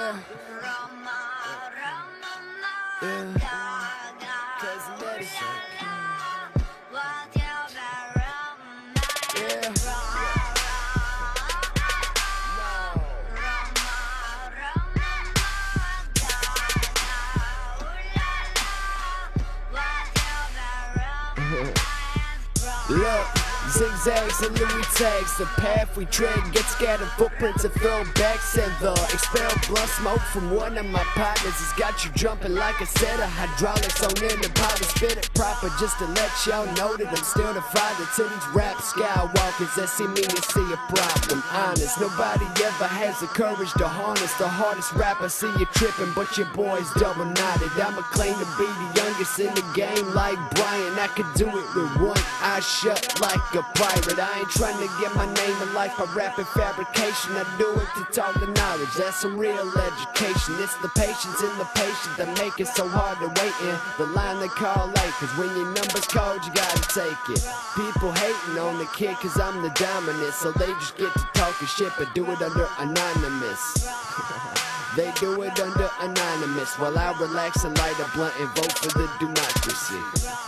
Yeah. Cause medicine. Look, zigzags and Louis tags. The path we tread gets scattered footprints and throwbacks. And the expelled blunt smoke from one of my partners has got you jumping like a set of hydraulics on in the pot. Spit it proper just to let y'all know that I'm still the father to these rap skywalkers that see me and see a problem. Honest, nobody ever has the courage to harness the hardest rapper. See you tripping, but your boy's double knotted. I'ma claim to be the youngest in the game like Brian. I could do it with one eye shut like a pirate. I ain't trying to get my name in life by rapping fabrication. I do it to talk the knowledge, that's some real education. It's the patience and the patience that make it so hard to wait in the line they call late. Cause when your number's cold, you gotta take it. People hating on the kid cause I'm the dominant, so they just get to talking shit but do it under anonymous. They do it under anonymous while I relax and light a blunt and vote for the democracy.